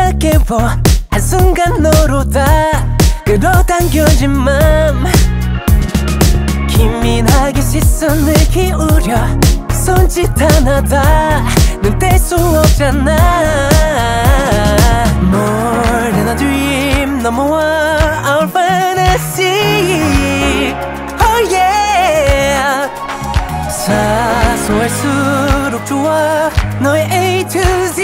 깨워 한순간 너로 다 끌어당겨진 맘 기민하게 시선을 기울여 손짓 하나다 넌 뗄 수 없잖아 More than a dream 넘어와 our fantasy Oh yeah 사소할수록 좋아 너의 A to Z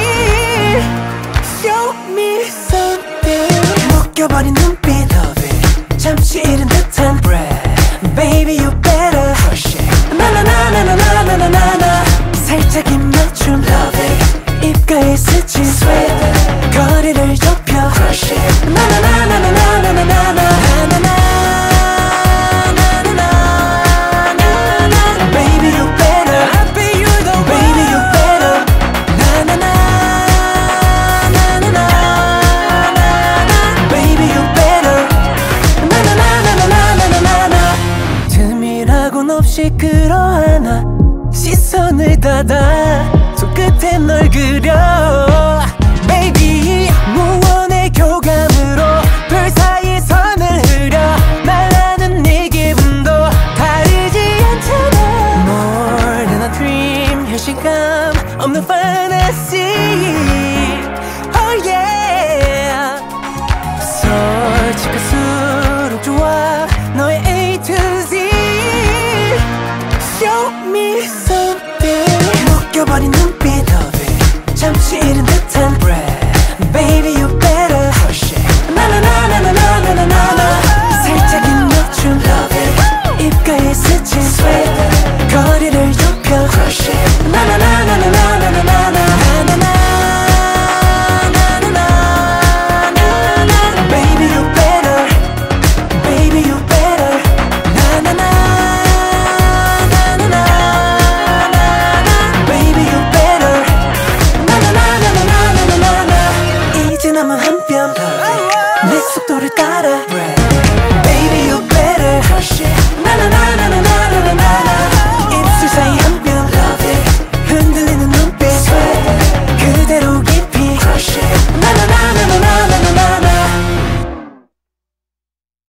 Show me something 묶여버린 눈빛 Love it 잠시 잃은 듯한 breath Baby you better Crush it 나나나나나나나나나 살짝 입맞춤 Love it 입가에 스친 Sweat it 거리를 좁혀 Crush it 나나나나나나나나나 Baby you better I'll be you the one Baby you better 나나나나나나나 Baby you better 나나나나나나나나 틈이라곤 없이 끌어안아 시선을 닫아 손끝에 널 그려